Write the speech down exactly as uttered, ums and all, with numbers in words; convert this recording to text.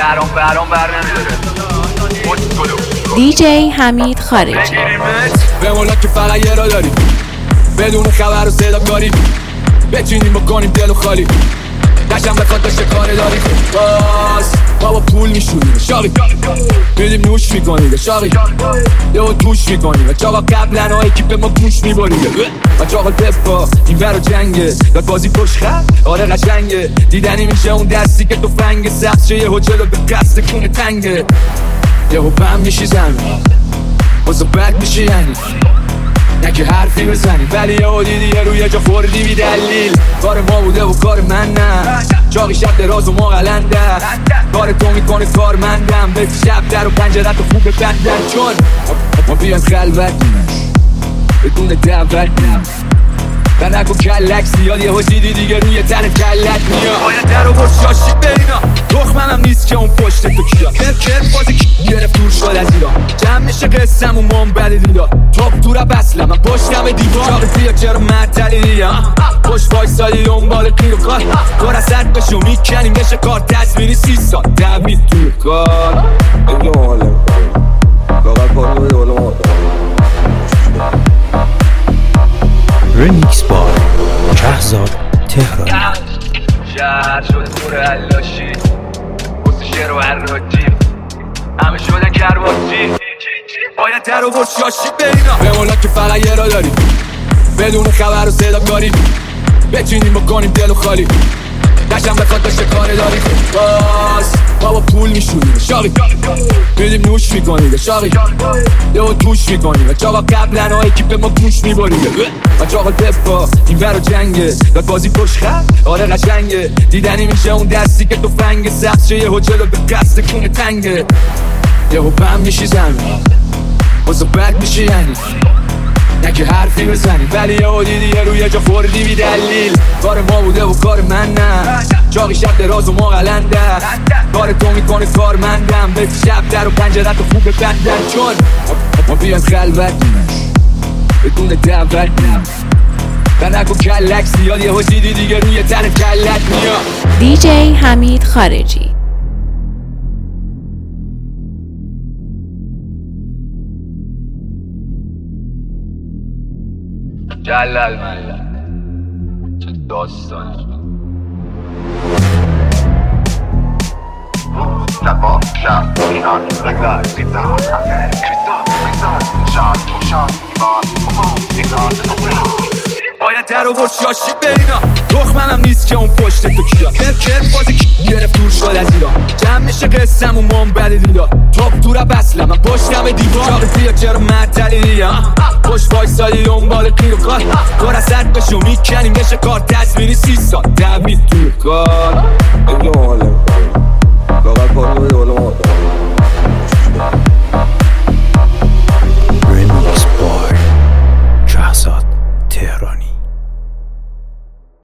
شهرام برام بر نمیداره. دیجی حمید خارجی. بمولا که فقط یه را داری، بدون خبر و صدا کاری بچینیم بکنیم دلو خالی، دشم بخواد داشته کاره داری. باز بابا پول میشونیم شاقی، میدیم نوش میکنیم شاقی، یهو توش میکنیم چاقا قبلن ها اکیپ ما گوش میباریم و چاقا دفا این برا جنگه داد بازی پشت خط آره قشنگه، دیدنی میشه اون دستی که تو فنگ سخت شه یهو جلو به قصد کونه تنگه، یهو بم میشی زمین بازا بد میشی یعنی نه که حرفی بزنی ولی یهو دیدی یه روی جا خوردی بی دلیل. کار ما بوده و کار من نه، چاقی شب دراز و ما قلنده، کار تو میکنه کار مندم، به شب در و پنجره تو خوب بندن چون ما بیان خلوت بدون دعوت و نکن کلک زیاد یهو دیدی دیگه روی تن کلک میاد. باید در و برد شاشی برینا دخمم هم نیست که اون پشت تو کیا کرد کرد بازی گرفت دور شد از ایران جمع میشه قسم و من بده دیدار توب تو را بسلم من پشتم دیوار چاقی بیا چرا معطلی دیگه پشت وایسادی دنبال قیر و کار کار اصد بشو میکنیم بشه کار تصویری سی سال دوید توی کار اگه حاله لاغل پارو بده بالا ما رمیکس با شهزاد تهرانی. شهر شده خور علاشی بسه شعر و حراجی همه شدن کرباسی باید در و برد شاشی برینا بمولا که فقط یه را داری، بدون خبر و صدا کاری بچینیم بکنیم دلو خالی، دشم بخواد داشته کاره داری. باز بابا پول میشونیم شاقی، میدیم نوش میکنیم شاقی، یهو توش میکنیم چاقا قبلن ها اکیپ ما گوش میباریم و چاقا دفا این برا جنگه داد بازی پشت خط آره قشنگه، دیدنی میشه اون دستی که تو فنگ سخت شه یهو جلو به قصد کونه تنگه، یهو بم میشی زمین بازا بد میشی یعنی نه که حرفی بزنی ولی یهو دیدی یه روی جا خوردی بی دلیل. کار ما بوده و کار من نه، چاقی شب دراز و ما قلنده، کار تو میکنه کار مندم، به شب در و پنجره تو خوب بندن چون ما بیان خلوت بدون دعوت و نکن کلک زیاد یهو دیدی دیگه روی تن کلک میاد. دیجی حمید خارجی. جلال ملل چه داستانی نبا شب ایران رگلای بیزار کریستال بیزار شاد شاد ایران باید در و برد شاشی برینا دخمم هم نیست که اون پشت تو کیا کرد کرد بازی گرفت دور شد از ایران جمع میشه قسم و من بده دیدار توب تو را بسلم من پشتم دیوار چاقی بیا چرا معطلی دیگه پشت وایسادی دنبال قیر و کار کار اصد بشو میکنیم بشه کار تصویری سی سال دوید توی کار اگه حاله